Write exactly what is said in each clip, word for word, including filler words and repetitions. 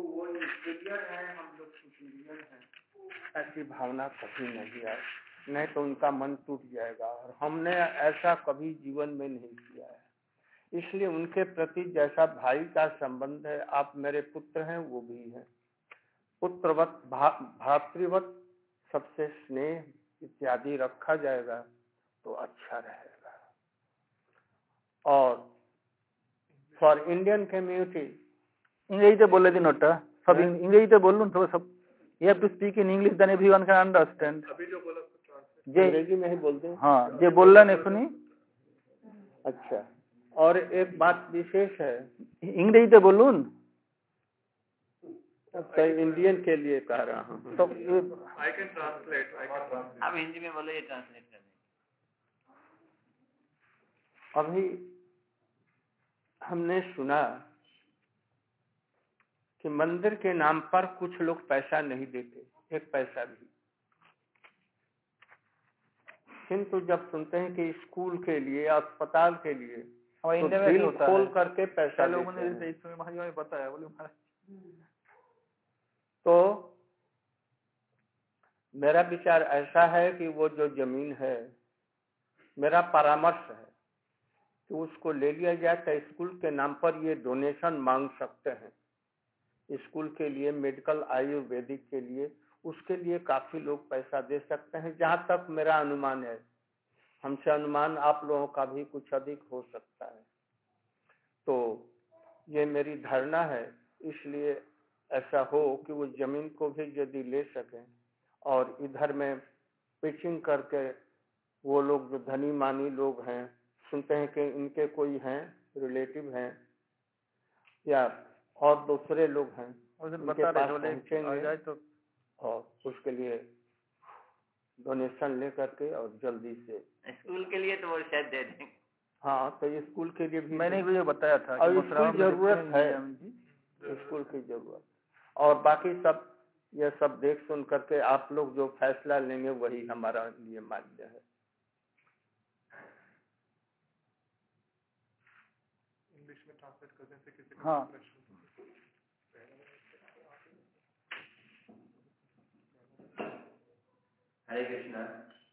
वो इंफीरियर है, हम लोग सुपीरियर हैं, ऐसी भावना कभी नहीं आए, नहीं तो उनका मन टूट जाएगा। और हमने ऐसा कभी जीवन में नहीं किया है, इसलिए उनके प्रति जैसा भाई का संबंध है, आप मेरे पुत्र हैं वो भी है, पुत्रवत भा, भातृवत सबसे स्नेह इत्यादि रखा जाएगा तो अच्छा रहेगा। और फॉर इंडियन कम्युनिटी इंग्रेजीতে বলে দিন, ওটা সব इंग्रेजीতে বলুন তো सब। You have to speak in English, then everyone can understand. अभी जो बोला যে अंग्रेजी में ही बोलते हैं। हाँ, যে বললেন এখনি। अच्छा, और एक बात विशेष है, इंग्रेजीতে বলুন। तो इंडियन के लिए कह रहा हूँ, तो I can translate, I can translate. आप हिंदी में बोलो, ये ट्रांसलेट कर देंगे। अभी हमने सुना कि मंदिर के नाम पर कुछ लोग पैसा नहीं देते, एक पैसा भी, किंतु जब सुनते हैं कि स्कूल के लिए, अस्पताल के लिए, तो दिल खोल करके पैसा देते हैं। बताया बोले तो मेरा विचार ऐसा है कि वो जो जमीन है, मेरा परामर्श है कि उसको ले लिया जाए, तो स्कूल के नाम पर ये डोनेशन मांग सकते हैं, स्कूल के लिए, मेडिकल आयुर्वेदिक के लिए, उसके लिए काफी लोग पैसा दे सकते हैं, जहां तक मेरा अनुमान है। हमसे अनुमान आप लोगों का भी कुछ अधिक हो सकता है। तो ये मेरी धारणा है, इसलिए ऐसा हो कि वो जमीन को भी यदि ले सकें और इधर में पिचिंग करके, वो लोग जो धनी मानी लोग हैं, सुनते हैं कि इनके कोई हैं रिलेटिव हैं या और दूसरे लोग हैं, उनके पास पहुंचेंगे तो और उसके लिए डोनेशन ले करके और जल्दी से स्कूल के लिए तो वो शायद दे देंगे। हाँ, तो स्कूल के लिए भी मैंने भी बताया था, और स्कूल जरूरत है, स्कूल की जरूरत। और बाकी सब ये सब देख सुन करके आप लोग जो फैसला लेंगे वही हमारा लिए मान्य है। इंग्लिश में ट्रांसलेट करने से किसी हाँ। Hare Krishna.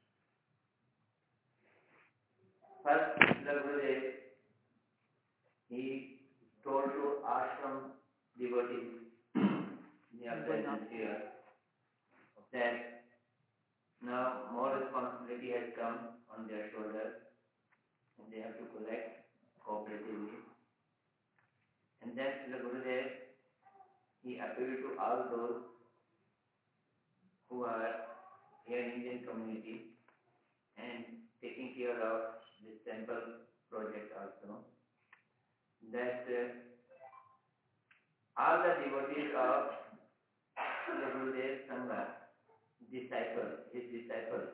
First, the Gurudev, he told to ashram devotees near present here that now more responsibility has come on their shoulders and they have to collect cooperatively. And then the Gurudev, he appealed to all those who are here in Indian community and taking care of this temple project also, that uh, all the devotees of the Gurudev Sangha, disciples, his disciples,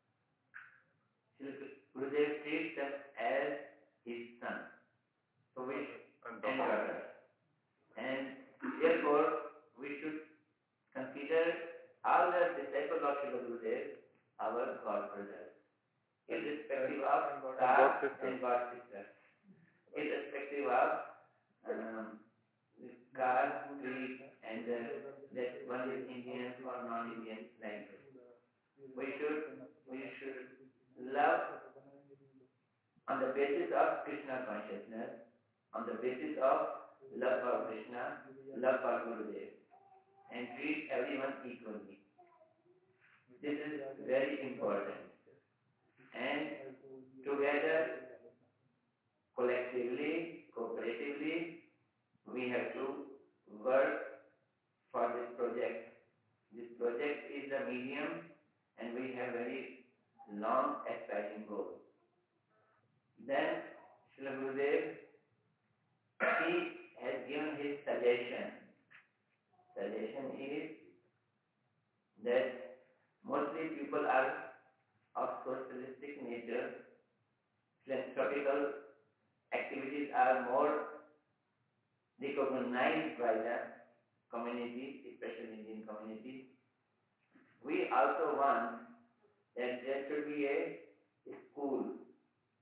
Gurudev treats them as his son, so we and daughters, and therefore we should consider all the disciples of Srila Gurudev our God brothers, irrespective of caste and God sister, irrespective of um, caste, creed, and uh, that one is Indian or non-Indian language. We should we should love on the basis of Krishna consciousness, on the basis of love for Krishna, love for Gurudev, and treat everyone equally. This is very important. And together, collectively, cooperatively, we have to work for this project. This project is a medium and we have very long aspiring goals. Then, Srila Gurudev, he has given his suggestion. Suggestion is that mostly people are of socialistic nature, philanthropical activities are more recognized by the community, especially Indian community. We also want that there should be a school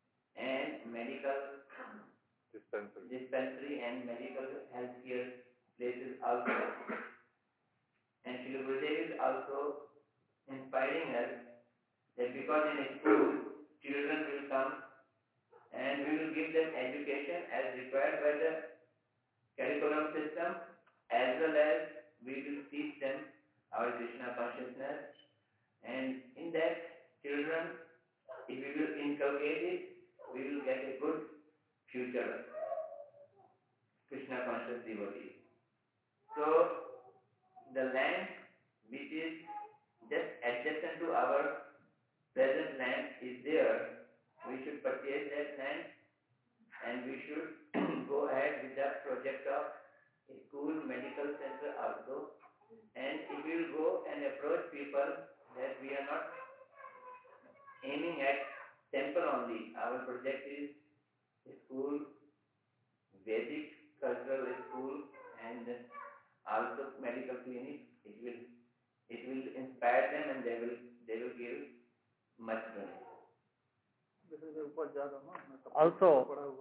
and medical dispensary, dispensary and medical healthcare places also. And Srila Gurudev is also inspiring us that because in a school, children will come and we will give them education as required by the curriculum system, as well as we will teach them our Krishna consciousness. And in that, children, if we will inculcate it, we will get a good future Krishna conscious devotee. So, the land which is just adjacent to our present land is there. We should purchase that land and we should go ahead with the project of a school, medical center also. And if we will go and approach people that we are not aiming at temple only, our project is a school, Vedic cultural school, and also medical clinic. It will it will inspire them and they will they will give much donation. Also,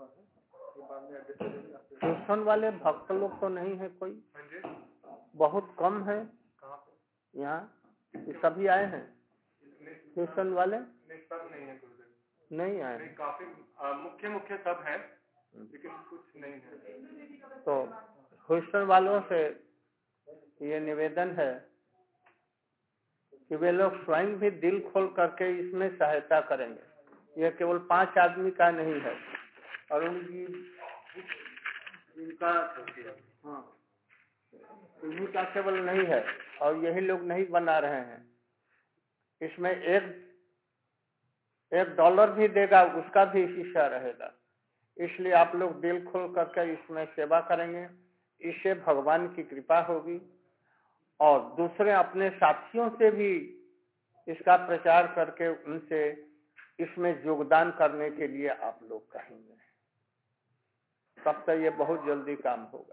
tuition वाले भक्त लोग तो नहीं है कोई, बहुत कम है कहाँ पे? यहाँ, सभी आए हैं ट्यूशन वाले? नहीं, सब नहीं है गुरुदेव, नहीं आए नहीं, काफी आ, मुख्य मुख्य सब है लेकिन कुछ नहीं है। तो ट्यूशन वालों से ये निवेदन है कि वे लोग स्वयं भी दिल खोल करके इसमें सहायता करेंगे। यह केवल पांच आदमी का नहीं है और उनकी इनका हाँ उन्हीं का केवल नहीं है और यही लोग नहीं बना रहे हैं। इसमें एक एक डॉलर भी देगा उसका भी हिस्सा रहेगा। इसलिए आप लोग दिल खोल करके इसमें सेवा करेंगे, इससे भगवान की कृपा होगी और दूसरे अपने साथियों से भी इसका प्रचार करके उनसे इसमें योगदान करने के लिए आप लोग कहेंगे, तब तक ये बहुत जल्दी काम होगा।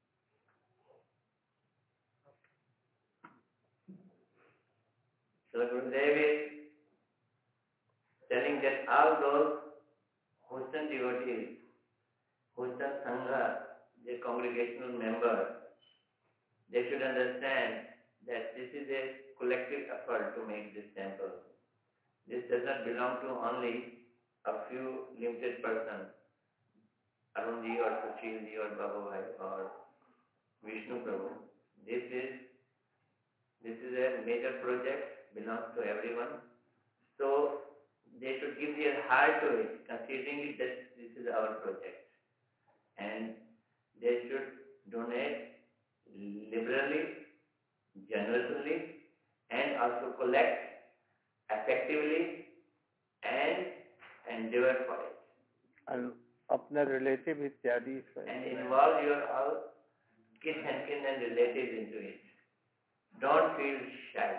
So Gurudev is telling that all those Houston devotees, Houston Sangha, the congregational members, they should understand that this is a collective effort to make this temple. This does not belong to only a few limited persons, Arunji or Sushilji or Babu Bhai or Vishnu Prabhu. This is this is a major project, belongs to everyone. So they should give their heart to it, considering it that this is our project. And they should donate liberally, generously, and also collect effectively and endeavor for it. And अपने relative इत्यादि And involve your all kin and kin and relatives into it. Don't feel shy.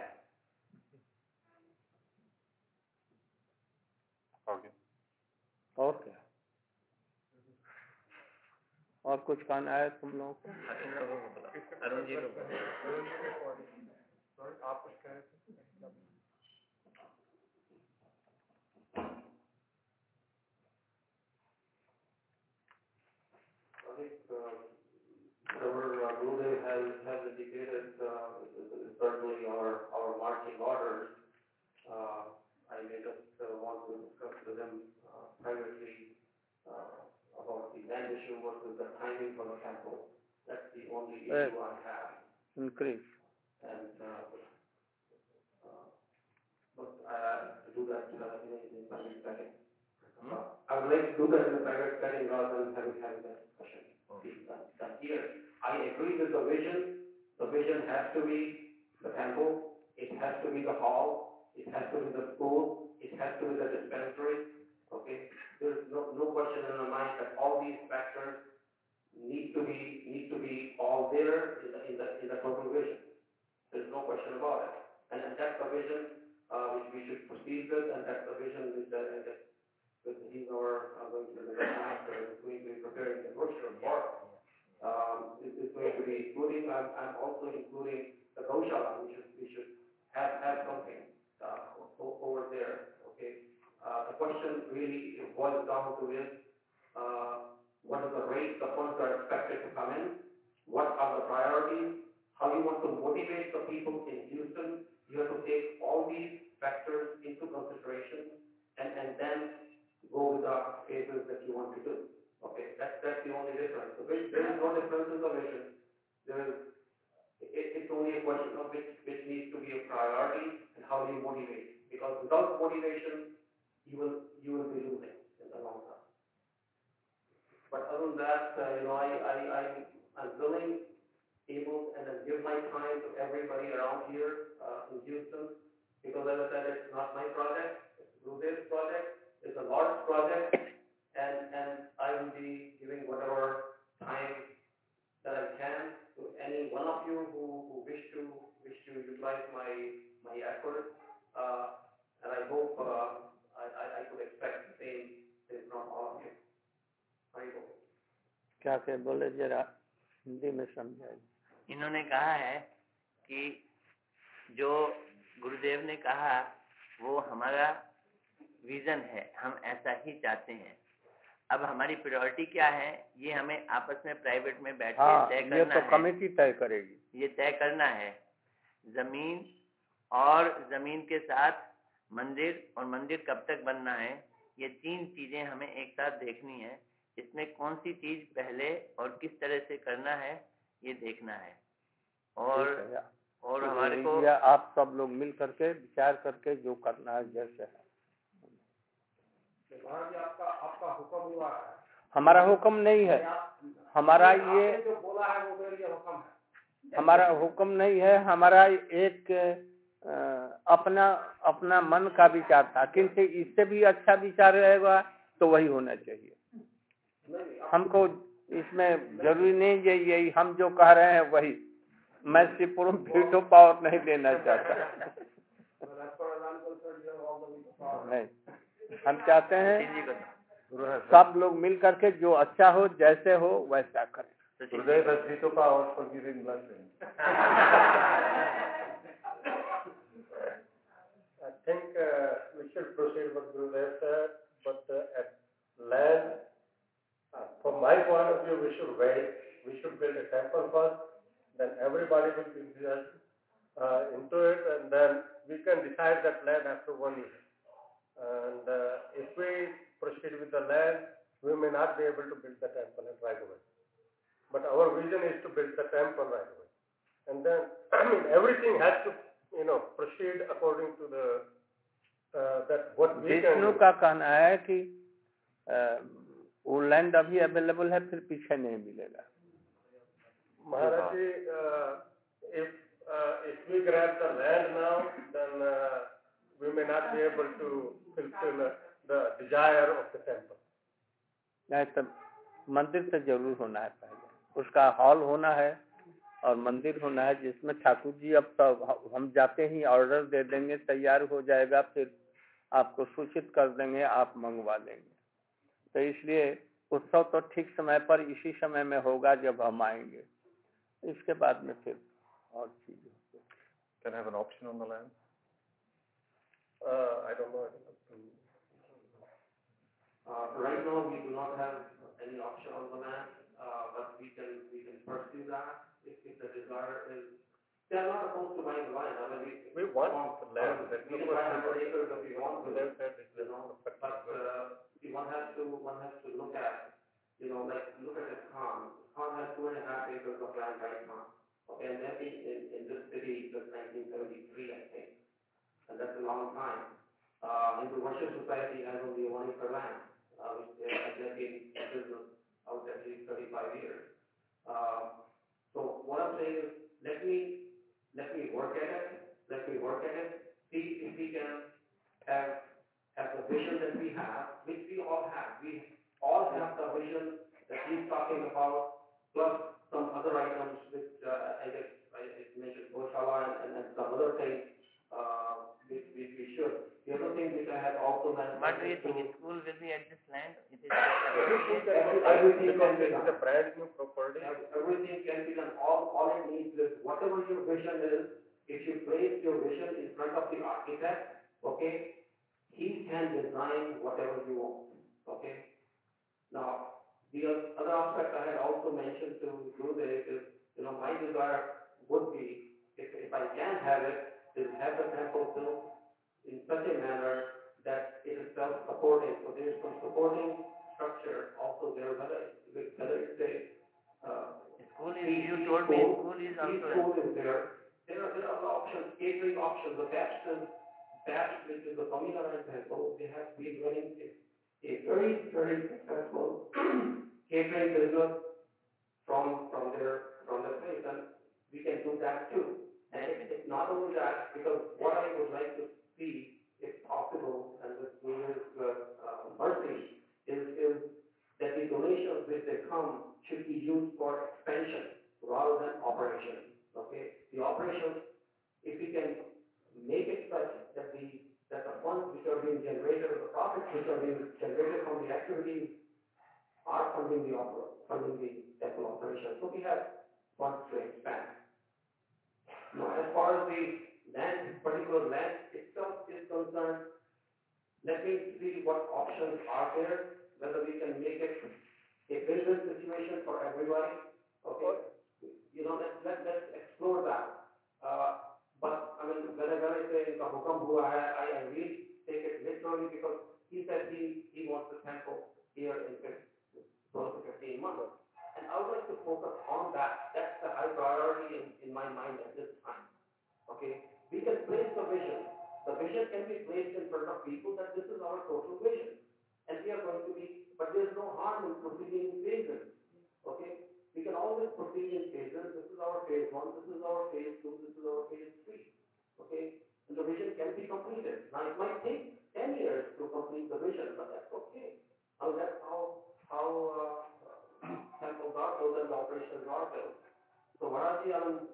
Okay. और क्या और कुछ कहना है तुम लोगों को? अरुण जी को Sorry, आप कुछ कह रहे थे? I think uh, whatever uh, Gurudev has, has indicated uh, is, is certainly our, our marching orders. Uh, I may just uh, want to discuss with him uh, privately uh, about the land issue versus the timing for the temple. That's the only issue I have. Increase. And uh, uh, but uh, to do that uh, in, a, in a private setting. Hmm? Uh, I would like to do that in a private setting rather than having having that discussion. That, that here, I agree with the vision. The vision has to be the temple. It has to be the hall. It has to be the school. It has to be the dispensary. Okay, there's no no question in my mind that all these factors need to be need to be all there in the in the in the total vision. There's no question about it. And, and that's the vision uh, which we should proceed with, and that's the vision which uh, that with he's our uh, going to be the master is going to be preparing the brochure for us. Um, it is going to be including. I'm, I'm also including the Gaushala. We should we should have have something uh, over there. Okay. Uh, the question really boils down to is uh, what is the rate the funds are expected to come in? What are the priorities? how you want to motivate the people in Houston. You have to take all these factors into consideration and, and then go with the phases that you want to do. Okay, that's, that's the only difference. So there is no difference in the vision. There is, it, it's only a question of which, which needs to be a priority and how do you motivate. Because without motivation, you will, you will be losing in the long run. But other than that, uh, you know, I, I, I, I'm willing, able, and then give my time to everybody around here uh, in Houston, because as I said, it's not my project, it's Gurudev's project, it's a large project, and, and I will be giving whatever time that I can to any one of you who, who wish to wish to utilize my my effort, uh, and I hope uh, I, I, I could expect the same thing from all of you. I hope. क्या के बोले जरा हिंदी में समझाइए। इन्होंने कहा है कि जो गुरुदेव ने कहा वो हमारा विजन है, हम ऐसा ही चाहते हैं। अब हमारी प्रायोरिटी क्या है ये हमें आपस में प्राइवेट में बैठ के हाँ, तय करना ये तो है। कमेटी तय करेगी। ये तय करना है। जमीन और जमीन के साथ मंदिर और मंदिर कब तक बनना है, ये तीन चीजें हमें एक साथ देखनी है। इसमें कौन सी चीज पहले और किस तरह से करना है ये देखना है। और और तो हमारे को या आप सब लोग मिल करके विचार करके जो करना है जैसे है। आपका आपका हुक्म हुआ है, हमारा हुक्म नहीं है, हमारा ये जो बोला है वो मेरे लिए हुक्म है। हमारा हुक्म नहीं है, हमारा एक आ, अपना अपना मन का विचार था, किंतु इससे भी अच्छा विचार रहेगा तो वही होना चाहिए। हमको इसमें जरूरी नहीं है यही हम जो कह रहे हैं वही, मैं सिर्फ वीटो पावर नहीं देना चाहता। नहीं, हम चाहते हैं सब लोग मिल करके जो अच्छा हो जैसे हो वैसा करें। गुरुदेव has veto power for giving blessing. I think uh, we should proceed what Gurudev said, but uh, at land, uh, from my point of view, we should wait. We should build a temple first, then everybody will be uh, into it, and then we can decide that land after one year. And uh, if we proceed with the land, we may not be able to build the temple right away. But our vision is to build the temple right away. And then, I mean, everything has to, you know, proceed according to the, uh, that what we can Vishnu do. का कहना है कि वो land अभी available है, फिर पीछे नहीं मिलेगा। Maharaj ji, uh, if, uh, if we grab the land now, then uh, we may not be able to fulfill uh, the desire of the temple. नहीं तो मंदिर तो जरूर होना है, पहले उसका हॉल होना है और मंदिर होना है, जिसमें ठाकुर जी अब तो हम जाते ही ऑर्डर दे देंगे, तैयार हो जाएगा, फिर आपको सूचित कर देंगे, आप मंगवा लेंगे। तो इसलिए उत्सव तो ठीक समय पर इसी समय में होगा जब हम आएंगे, इसके बाद में फिर और चीजें। Can I have an option on the land? Uh, I don't know. Uh, right now, we do not have any option on the land, uh, but we can we can pursue that if, if the desire is. They are not opposed to buying the land. I mean, we, We want the land. Uh, we can buy one hundred acres if we want to. You know, but uh, one has to one has to look at, you know, like look at the Khan. Khan has two and a half acres of land right now. Okay, and they've been in, in this city since nineteen seventy-three, I think, and that's a long time. Uh, and the Russian society has only one acre land. Uh, which they have been in business out at least thirty-five years. Uh, so what I'm saying is, let me let me work at it. Let me work at it. See if we can have have the vision that we have, which we all have. We all have the vision that he's talking about, plus some other items which uh, I guess I, I mentioned Goshala and, and, and some other things uh, which, which we should. The other thing which I had also mentioned. What do you think? School will be at this land? It is Everything Everything can be is done. a brand new property. Everything can be done. All, all it needs is whatever your vision is, if you place your vision in front of the architect, okay, he can design whatever you want, okay. Now, the other aspect I had also mentioned to Gurudev is, you know, my desire would be, if, if I can have it, is have the temple built in such a manner that it is self-supporting. So there is some supporting structure also there, whether, whether it's a uh, school is, you told me school is also school is there. There are, there are options, catering options. The best is, best, which is the Swaminarayan temple, they have been running a, a very, very successful catering business from, from their, from their place, and we can do that too. And it, it's not only that, because what I would like to see, if possible, and with Guru's uh, uh, mercy, is, is that the donations which they come should be used for expansion rather than operation. Okay, the operations, if we can make it such that the that the funds which are being generated, or the profits which are being generated from the activities, are funding the opera, funding the temple operation. So we have funds to expand. Now, as far as the land, particular land itself is concerned, let me see what options are there, whether we can make it a win-win situation for everybody. Okay, you know, let let let's explore that. Uh, but I mean, whenever I say "ka hukam hua hai," I, I really take it literally, because he said he he wants the temple here in close to fifteen months, and I would like to focus on that. That's the high priority in, in my mind at this time. Okay, we can place the vision. The vision can be placed in front of people that this is our total vision, and we are going to be. But there is no harm in proceeding in phases. Okay, we can always proceed in phases. This is our phase one. This is our phase two. This is our phase three. Okay, and the vision can be completed. Now it might take ten years to complete the vision, but that's okay. I mean, that's how how uh, temples are built and the operations are built. So Maharaji, I mean,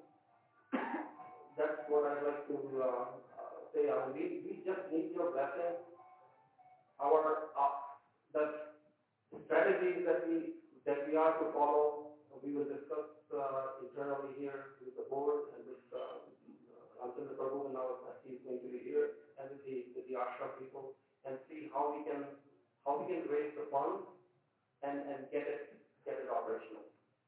that's what I'd like to uh, uh, say. I mean, we, we just need your blessing. Our uh, the strategies that we that we are to follow, we will discuss uh, internally here with the board and with uh, Ramchandra Prabhu, and our he is going to be here, and with the with the ashram people, and see how we can how we can raise the funds and and get it get it operational.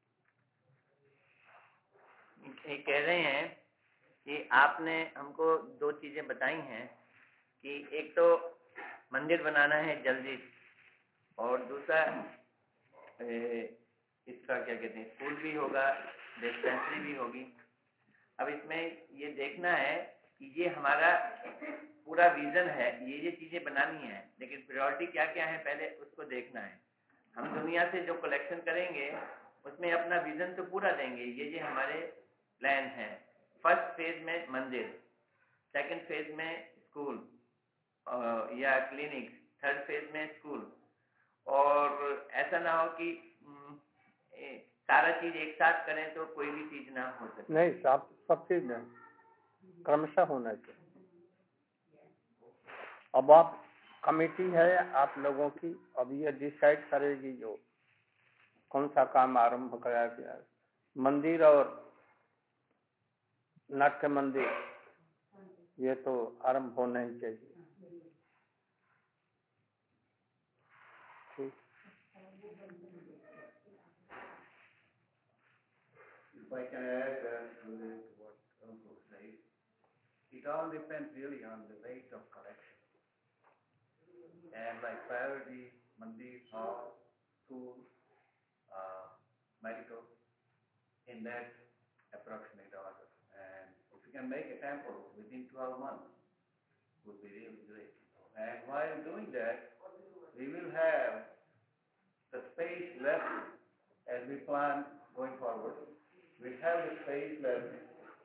ये कह रहे हैं कि आपने हमको दो चीजें बताई हैं कि एक तो मंदिर बनाना है जल्दी, और दूसरा इसका क्या कहते हैं, स्कूल भी होगा, डिस्पेंसरी भी होगी। अब इसमें ये देखना है कि ये हमारा पूरा विजन है, ये ये चीजें बनानी है, लेकिन प्रायोरिटी क्या क्या है पहले उसको देखना है। हम दुनिया से जो कलेक्शन करेंगे उसमें अपना विजन तो पूरा देंगे, ये ये हमारे प्लान है। फर्स्ट फेज में मंदिर, सेकंड फेज में स्कूल या क्लिनिक, थर्ड फेज में स्कूल, और ऐसा ना हो कि ए, सारा चीज एक साथ करें तो कोई भी चीज ना हो सके। नहीं, सब सब चीज नहीं, क्रमशः होना चाहिए। अब आप कमेटी है आप लोगों की, अब ये डिसाइड करेगी जो कौन सा काम आरंभ कराया गया। मंदिर और नाट्य मंदिर ये तो आरंभ होना ही चाहिए। ठीक। If I can add uh, to what Uncle said, it all depends really on the rate of collection. And like priority, mandir, hall, school, uh, medical, in that approximate order. And if you can make a temple within twelve months, would be really great. And while doing that, we will have the space left as we plan going forward. We have the space left.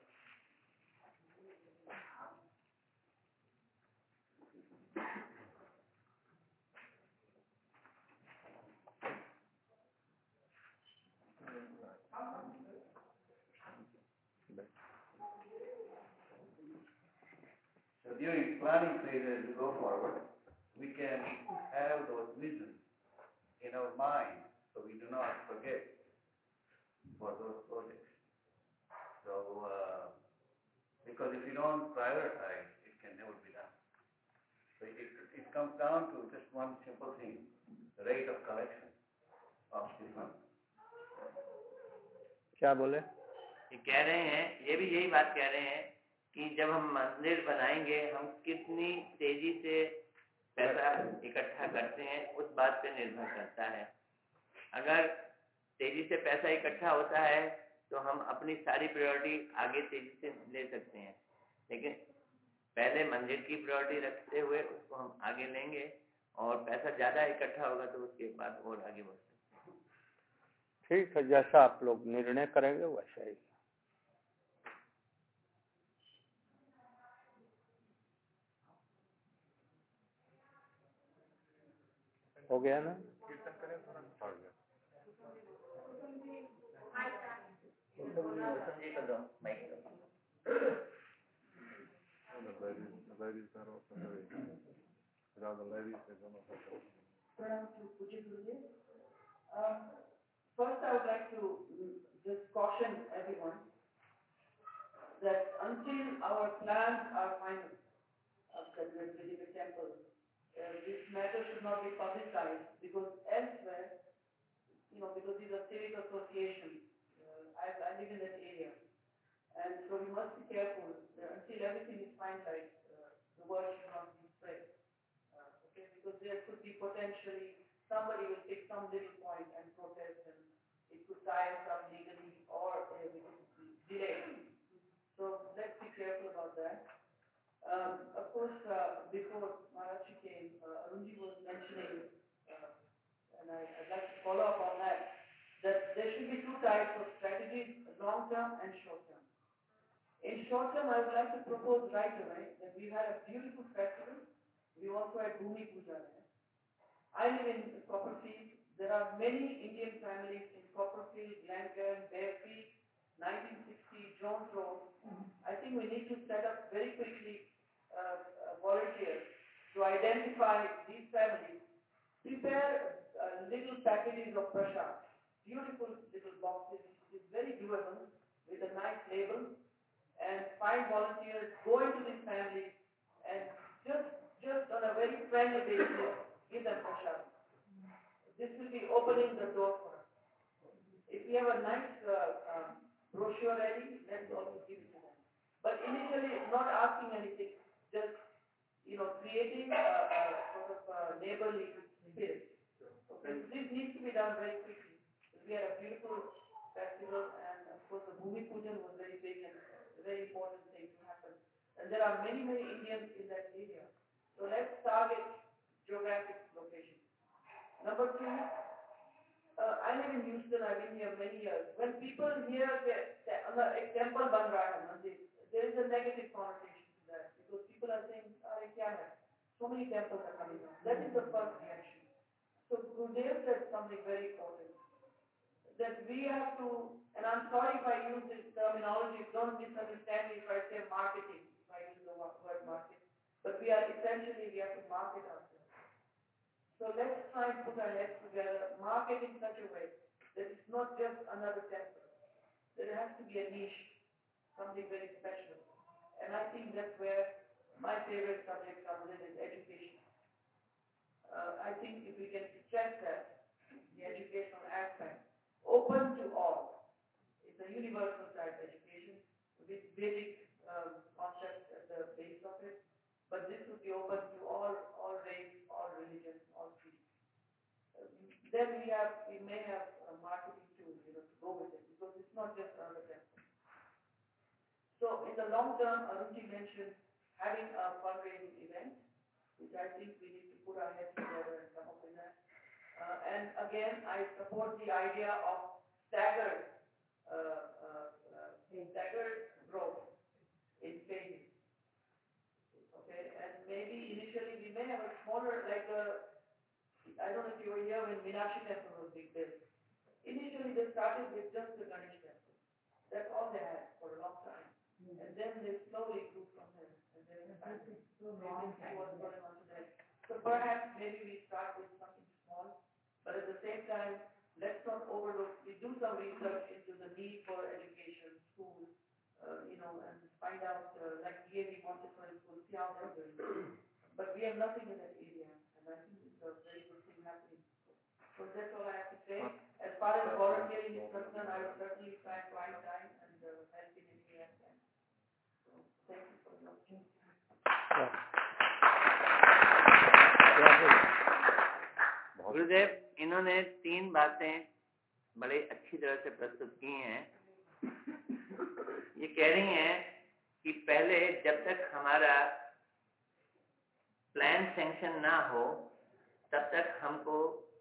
So during planning phase as we go forward, we can have those visions in our mind so we do not forget for those projects. So, uh, because if you don't prioritize, it can never be done. So it, it comes down to just one simple thing, the rate of collection of the funds. क्या बोले? ये कह रहे हैं, ये भी यही बात कह रहे हैं कि जब हम मंदिर बनाएंगे हम कितनी तेजी से पैसा इकट्ठा करते हैं उस बात पे निर्भर करता है। अगर तेजी से पैसा इकट्ठा होता है तो हम अपनी सारी प्रायोरिटी आगे तेजी से ले सकते हैं, लेकिन पहले मंदिर की प्रायोरिटी रखते हुए उसको हम आगे लेंगे और पैसा ज्यादा इकट्ठा होगा तो उसके बाद और आगे बढ़ सकते हैं। ठीक है, जैसा आप लोग निर्णय करेंगे वैसा ही। हो गया ना? Um, First, I would like to just caution everyone that until our plans are final of the building a temple, uh, this matter should not be publicized, because elsewhere, you know, because these are civic associations, uh, I, I live in that area, and so we must be careful uh, until everything is finalized. Uh, the word should not be spread, uh, okay? Because there could be potentially somebody will take some little point and protest, and it could tie us up legally or uh, we could delay. So let's be careful about that. Um, of course, uh, before Maharaji came, uh, Arunji was mentioning, uh, and I, I'd like to follow up on that, that there should be two types of strategies, long-term and short-term. In short-term, I would like to propose right away that we had a beautiful festival. We also had Bhumi Puja there. I live in Copperfield. There are many Indian families in Copperfield, Glencairn, Bear Creek, nineteen sixty, Jones Road. I think we need to set up very quickly uh, uh, volunteers to identify these families, prepare uh, little packages of prasad, beautiful little boxes. It's very doable with a nice label, and find volunteers, go into these families, and just just on a very friendly basis, give them prasad. This will be opening the door for us. If we have a nice uh, um, brochure ready, let's also give it to them. But initially, not asking anything, just, you know, creating a, a sort of a neighborly spirit. Okay. This needs to be done very quickly. We had a beautiful festival, and of course the Bhumi Pujan was very big and a very important thing to happen. And there are many, many Indians in that area. So let's target geographic location. Number two, uh, I live in Houston, I've been here many years. When people hear that a temple ban raha hai, there is a negative connotation to that, because people are saying, "Are kya hai?" So many temples are coming up. That is the first reaction. So Gurudev said something very important, that we have to, and I'm sorry if I use this terminology, don't misunderstand me if I say marketing, if I use the word market, but we are essentially, we have to market ourselves. So let's try and put our heads together, market in such a way that it's not just another temple. There has to be a niche, something very special. And I think that's where my favorite subject comes in, is education. Uh, I think if we can stress that, the educational aspect, open to all. It's a universal type education with basic um, concepts at the base of it, but this would be open to all, all race, all religions, all creeds. Uh, then we have, we may have a marketing tool, you know, to go with it, because it's not just another temple. So in the long term, Arunji mentioned having a fundraising event, which I think we need to put our heads together and come up with that. Uh, and again, I support the idea of staggered, uh, uh, uh, staggered growth in phases. Okay, and maybe initially we may have a smaller, like a, I don't know if you were here when Meenakshi temple was being built. Initially they started with just the Ganesh temple. That's all they had for a long time. Mm-hmm. And then they slowly grew from there. And then maybe see what's going on today. So perhaps maybe we start with something small, but at the same time, let's not overlook, we do some research into the need for education, schools, uh, you know, and find out, uh, like D A V Montessori School, see how they're doing. But we have nothing in that area, and I think it's a very good thing happening. So that's all I have to say. As far as volunteering is concerned, I will certainly try and find time and uh, गुरुदेव, इन्होंने तीन बातें बड़े अच्छी तरह से प्रस्तुत की हैं। ये कह रही हैं कि पहले जब तक हमारा प्लान सैंक्शन ना हो तब तक हमको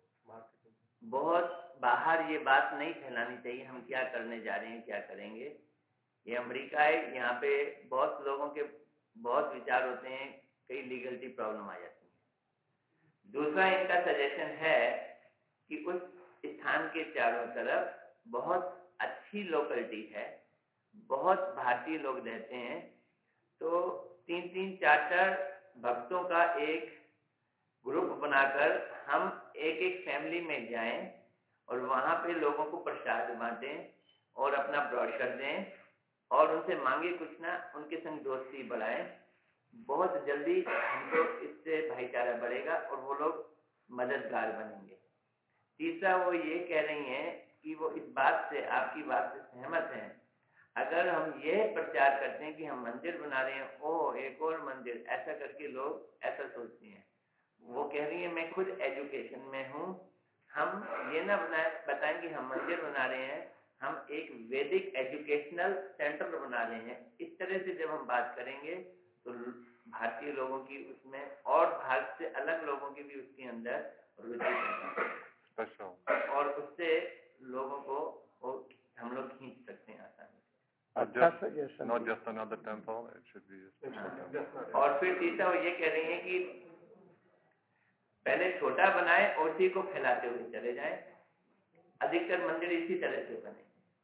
बहुत बाहर ये बात नहीं फैलानी चाहिए हम क्या करने जा रहे हैं, क्या करेंगे। ये अमेरिका है, यहाँ पे बहुत लोगों के बहुत विचार होते हैं, कई लीगलिटी प्रॉब्लम आ जाती है। दूसरा इनका सजेशन है कि उस स्थान के चारों तरफ बहुत अच्छी लोकेलिटी है, बहुत भारतीय लोग रहते हैं, तो तीन तीन चार चार भक्तों का एक ग्रुप बनाकर हम एक एक फैमिली में जाएं और वहां पे लोगों को प्रसाद बांटें और अपना ब्रोशर दें और उनसे मांगे कुछ ना, उनके संग दोस्ती बढ़ाएं। बहुत जल्दी हमको इससे भाईचारा बढ़ेगा और वो लोग मददगार बनेंगे। तीसरा वो ये कह रही हैं कि वो इस बात से, आपकी बात से सहमत हैं। अगर हम ये प्रचार करते हैं कि हम मंदिर बना रहे हैं, ओ एक और मंदिर, ऐसा करके लोग ऐसा सोचते हैं। वो कह रही है मैं खुद एजुकेशन में हूँ, हम ये ना बनाए बताएं कि हम मंदिर बना रहे हैं, हम एक वैदिक एजुकेशनल सेंटर बना रहे हैं। इस तरह से जब हम बात करेंगे तो भारतीय लोगों की उसमें और भारत से अलग लोगों की भी उसके अंदर रुचि और उससे लोगों को हम लोग खींच सकते हैं आसानी से। अच्छा suggestion. Not just another temple, it should be a special temple. और फिर तीसरा वो ये कह रही है कि पहले छोटा बनाए और उसी को फैलाते हुए चले जाएं। अधिकतर मंदिर इसी तरह से बने।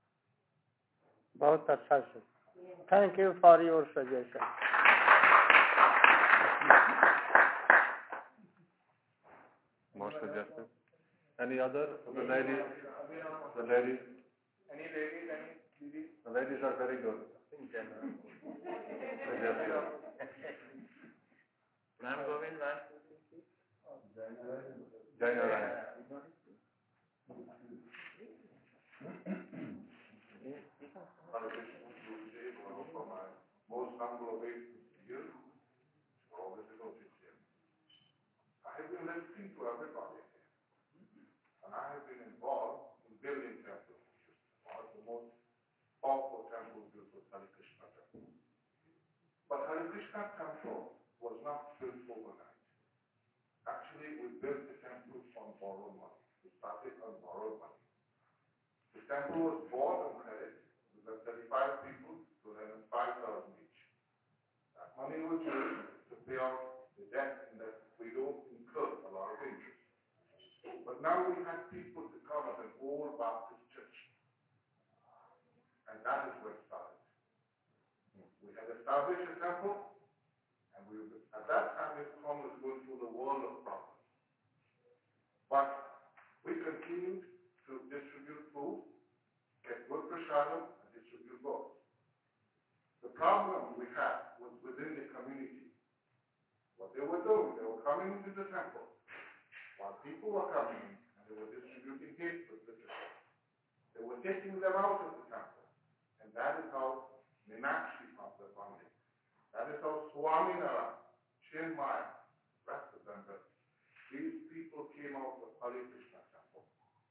बहुत अच्छा से। Thank you for your suggestion. More suggestions? Any other? The ladies? The ladies? Any ladies, any ladies? The ladies are very good. Ram Govind, Jai Narayana. Most humble obeisance to you for all the devoted here. I have been listening to everybody here, and I have been involved in building temples. One of the most powerful temples built was Hare Krishna Temple. But Hare Krishna Temple was not built overnight. Actually, we built the temple on borrowed money. We started on borrowed money. The temple was bought on credit. We got thirty-five people to lend us five thousand each. That money was used to pay off the debt in that we don't incur a lot of interest. But now we have people to come as an old Baptist church. And that is where it started. We had established a temple, and we at that time this town was going through the world of problems. But we continued to distribute food, get good prasadam, and distribute books. The problem we had was within the community. What they were doing, they were coming into the temple. While people were coming in, and they were distributing gifts with literature. They were taking them out of the temple. And that is how Meenakshi comes upon it. That is how Swaminarayan, Chinmaya, rest of them, but these people came out of Hare Krishna temple.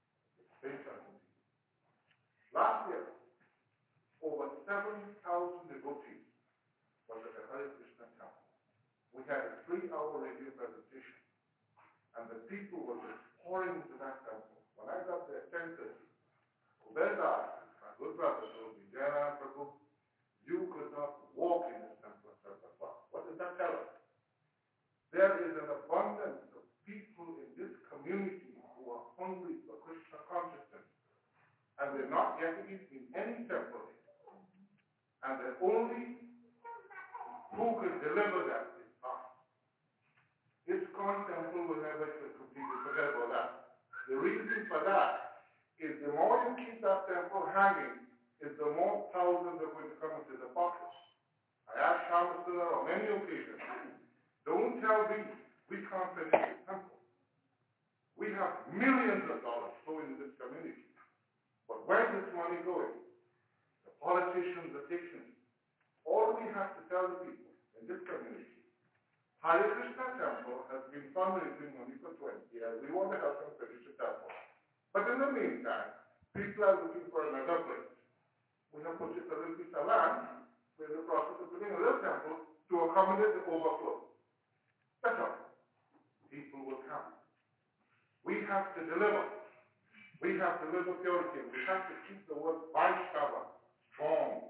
Last year, over seven thousand devotees was at the Hare Krishna temple. We had a three-hour radio presentation, and the people were just pouring into that temple. When I got there at ten thirty, Ubeda, my good brother, told me, Jayaraj Prabhu, you could not walk in this temple. What does that tell us? There is an abundance of people in this community who are hungry for Krishna consciousness, and they're not getting it in any temple. And the only who can deliver that is us. ISKCON temple will never be completed. Forget about that. The reason for that is the more you keep that temple hanging, is the more thousands are going to come into the pocket. I asked Shamastula on many occasions, don't tell me we can't finish the temple. We have millions of dollars flowing in this community. But where is this money going? The politicians are taking it. All we have to tell the people in this community, Hare Krishna temple has been fundraising money for twenty years. We want to help them finish the temple. But in the meantime, people are looking for another place. We have purchased a little piece of land. We're in the process of building another temple to accommodate the overflow. That's all. People will come. We have to deliver. We have to deliver purity. We have to keep the word Vaishnava strong.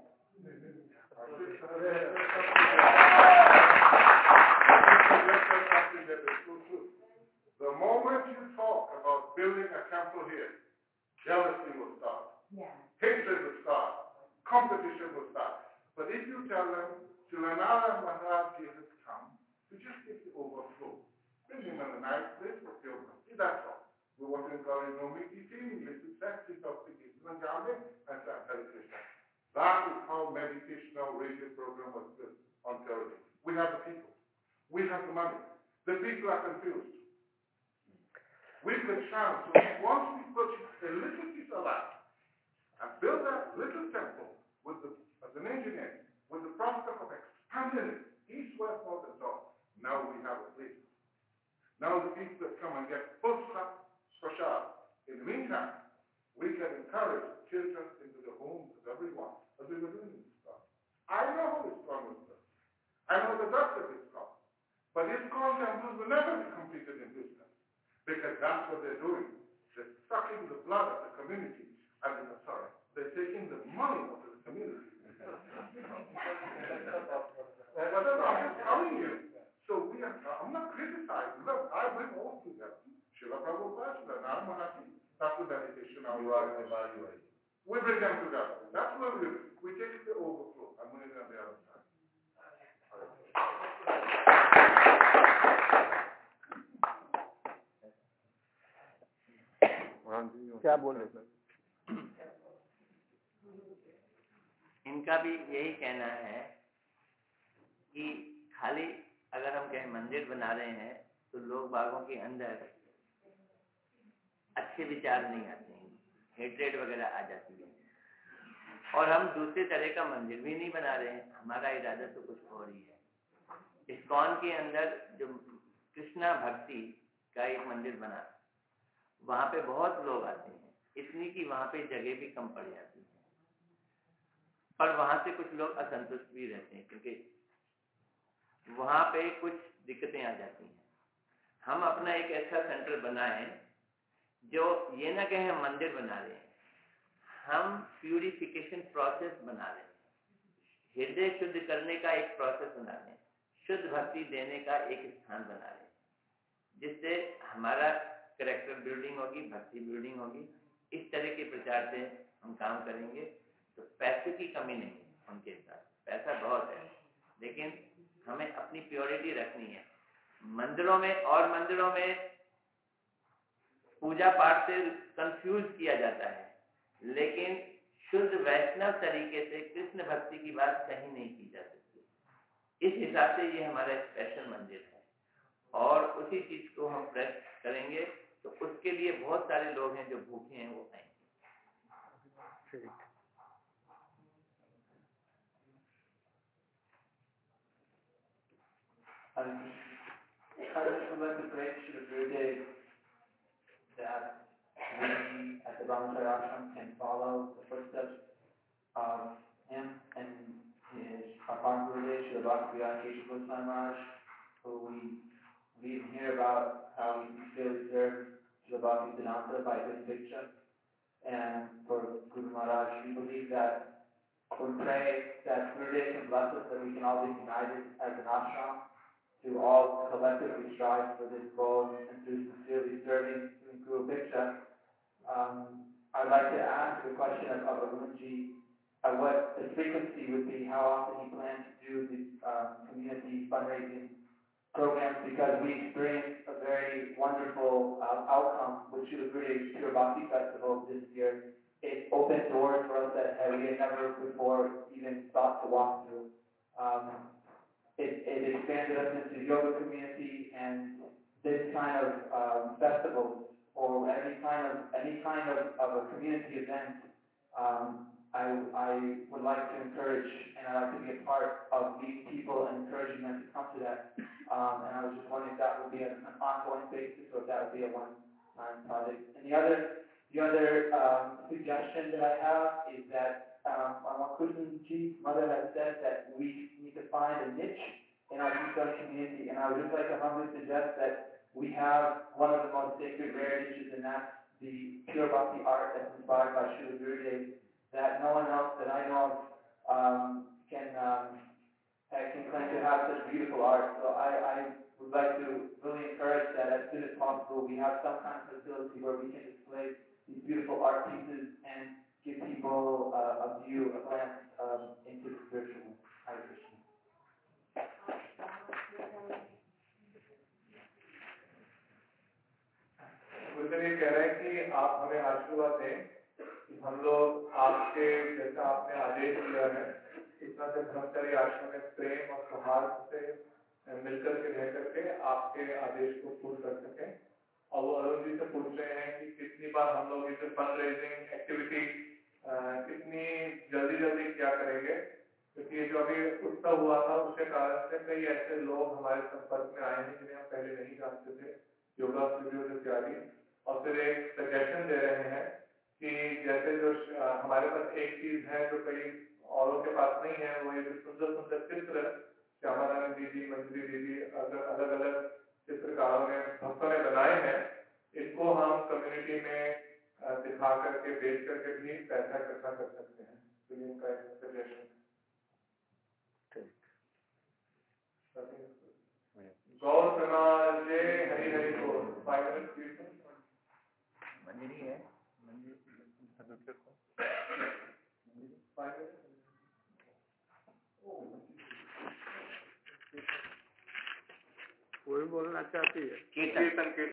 The moment you talk about building a temple here, jealousy will start. Yeah. Hatred will start. Competition will start. But if you tell them, Shilanara Maharaj has come to just get the overflow. Bring him in a nice place with your See, that's all. We want to encourage no meeting team, little sex, intoxication, and gambling, and Hare Krishna. That is how meditational radio program was built on purity. We have the people. We have the money. The people are confused. We could challenge. So once we purchase a little piece of land and build that little temple with the, as an engineer, with the prospect of expanding it, east, west, north, and south, now we have a place. Now the people that come and get full stuff for sure. In the meantime, we can encourage children into the homes of everyone as we were doing this stuff. I know how ISKCON was built. I know the guts of ISKCON. But ISKCON temples will never be completed in business. Because that's what they're doing. They're sucking the blood of the community. I mean, sorry, they're taking the money of the community. But I'm just telling you. So we are, I'm not criticizing. Look, I bring all together. Srila Prabhupada, Srila Nara Maharaj, that's the meditation. You are evaluating. We bring them together. That's what we do. We take the overflow and put it on the other side. क्या बोल रहे हैं? इनका भी यही कहना है कि खाली अगर हम कहीं मंदिर बना रहे हैं तो लोग बागों के अंदर अच्छे विचार नहीं आते हैं, हेट्रेड वगैरह आ जाती है। और हम दूसरे तरह का मंदिर भी नहीं बना रहे हैं, हमारा इरादा तो कुछ और ही है। इस्कॉन के अंदर जो कृष्णा भक्ति का एक मंदिर बना, वहां पे बहुत लोग आते हैं, इतनी कि वहां पे जगह भी कम पड़ जाती है। और वहां से कुछ लोग असंतुष्ट भी रहते हैं क्योंकि वहां पे कुछ दिक्कतें आ जाती हैं। हम अपना एक ऐसा सेंटर बनाएं जो ये ना कहें हम मंदिर बना रहे हैं, हम प्यूरिफिकेशन प्रोसेस बना रहे हैं, हृदय शुद्ध करने का एक प्रोसेस बना रहे हैं, शुद्ध भक्ति देने का एक स्थान बना रहे हैं, जिससे हमारा कैरेक्टर बिल्डिंग होगी, भक्ति बिल्डिंग होगी। इस तरह के प्रचार से हम काम करेंगे तो पैसे की कमी नहीं है उनके साथ, पैसा बहुत है, लेकिन हमें अपनी प्योरिटी रखनी है। मंदिरों में और मंदिरों में पूजा पाठ से कंफ्यूज किया जाता है, लेकिन शुद्ध वैष्णव तरीके से कृष्ण भक्ति की बात कहीं नहीं की जा सकती। इस हिसाब से ये हमारा स्पेशल मंदिर है और उसी चीज को हम प्रेस करेंगे तो उसके लिए बहुत सारे लोग हैं जो भूखे हैं, वो आएंगे। I would like to pray to the Gurudev that we at the Brahmacharya Ashram can follow the footsteps of him and his our Gurudev, Srila Bhaktivedanta Keshav Goswami Maharaj, who we we hear about how he still served Srila Bhaktivedanta by his picture. And for Guru Maharaj, we believe that we pray that Gurudev can bless us, that we can all be united as an ashram to all collectively strive for this goal and to sincerely serving Guru Bhiksha. Um, I'd like to ask the question of, of Arunji, uh, what the frequency would be, how often he plans to do these uh, community fundraising programs, because we experienced a very wonderful uh, outcome with Srila Gurudev's Pure Bhakti Festival this year. It opened doors for us that we had never before even thought to walk through. Um, It, it expanded us into the yoga community, and this kind of um, festivals or any kind of any kind of, of a community event um, I, I would like to encourage, and I'd like to be a part of these people and encouraging them to come to that. Um, and I was just wondering if that would be an, an ongoing basis or if that would be a one-time project. And the other, the other um, suggestion that I have is that um, Mama Kusanji's mother has said that we need to find a niche in our Buddhist community, and I would just like to humbly suggest that we have one of the most sacred rare niches, and that's the pure bhakti art that's inspired by Srila Gurudev, that no one else that I know of um, can um, can claim to have such beautiful art. So I, I would like to really encourage that as soon as possible we have some kind of facility where we can display these beautiful art pieces and give people uh, a view, a glance um, into the spiritual world. Hare Krishna. मुझे ये कह रहे हैं कि आप हमें आशीर्वाद दें कि हम लोग आपके जैसा आपने आदेश दिया है इतना से ब्रह्मचारी आश्रम में प्रेम और सौहार्द से मिलकर के रह करके आपके आदेश को पूर्ण कर सकें। और वो अरुण जी से पूछ रहे हैं कि कितनी बार हम लोग इसे फंड रेजिंग एक्टिविटी कितनी जल्दी जल्दी क्या करेंगे, क्योंकि ये जो अभी उत्सव हुआ था उसके कारण से कई ऐसे लोग हमारे संपर्क में आए हैं जिन्हें हम पहले नहीं जानते थे, योगा स्टूडियो इत्यादि, और फिर एक सजेशन दे रहे हैं कि जैसे जो हमारे पास एक चीज है जो कई औरों के पास नहीं है, वो ये जो सुंदर सुंदर चित्र श्यामानंद दीदी, मंजरी दीदी, अलग अलग चित्रकारों ने भक्तों ने बनाए हैं, इनको हम कम्युनिटी में दिखा करके बेच करके भी पैसा इकट्ठा कर सकते हैं। तो ये उनका एक सजेशन है। गौर समाज जय हरि हरि बोल। फाइव मिनट मंजरी है, कोई बोलना चाहती है कीर्तन।